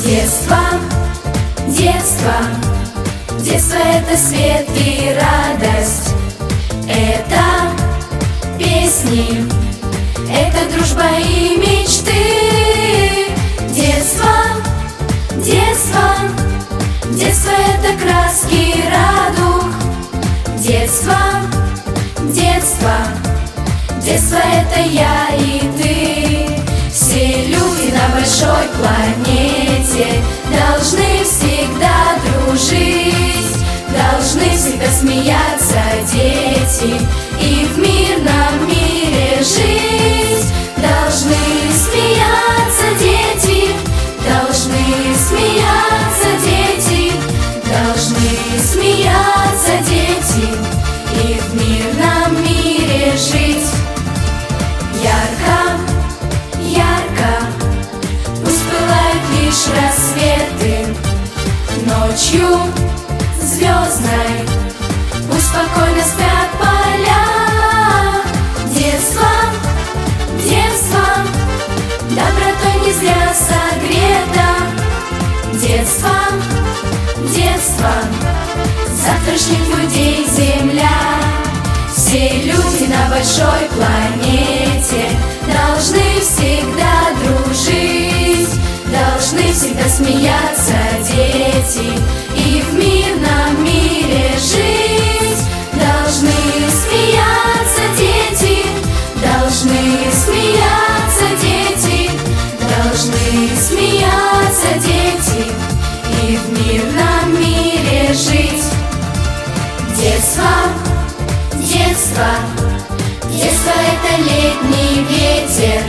Детство, детство, детство — это свет и радость, это песни, это дружба и мечты. Детство, детство, детство — это краски и радуг. Детство, детство, детство — это я и ты. Все люди на большой планете должны всегда дружить, должны всегда смеяться дети и в мирном мире жить. Должны смеяться дети, должны смеяться дети, должны смеяться дети и в мирном мире жить. Ярко, ярко, пусть пылают лишь рассветы, ночью звездной пусть спокойно спят поля. Детство, детство, добротой не зря согрето. Детство, детство, завтрашних людей земля. Все люди на большой планете должны всегда дружить, должны всегда смеяться дети и в мирном мире жить. Должны смеяться дети, должны смеяться дети, должны смеяться дети и в мирном мире жить. Детство, детство, детство — это летний ветер,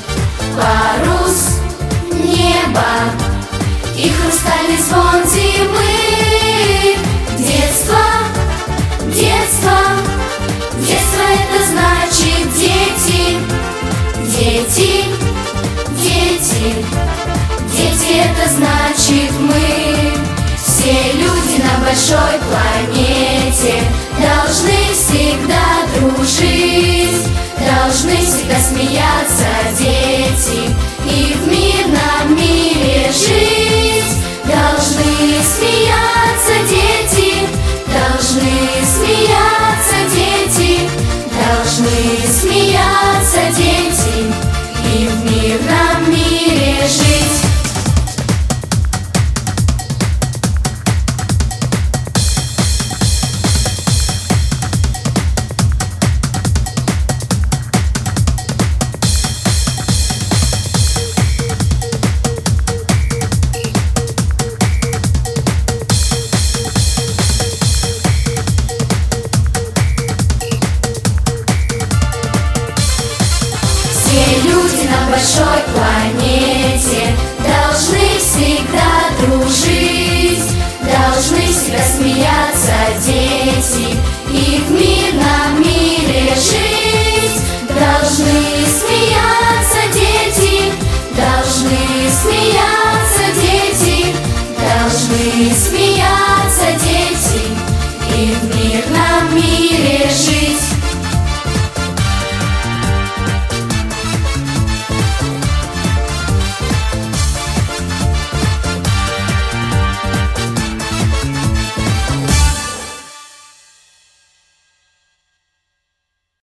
парус неба и хрустальный звон зимы. Детство, детство, детство — это значит дети, дети, дети, дети — это значит мы. Все люди на большой планете должны всегда дружить, должны всегда смеяться дети и в мирном мире жить. Должны смеяться дети, должны смеяться дети, должны смеяться дети и в мирном мире жить. На большой планете должны всегда дружить, должны всегда смеяться дети и в мирном мире жить. Должны смеяться дети, должны смеяться дети, должны смеяться дети и в мирном мире жить.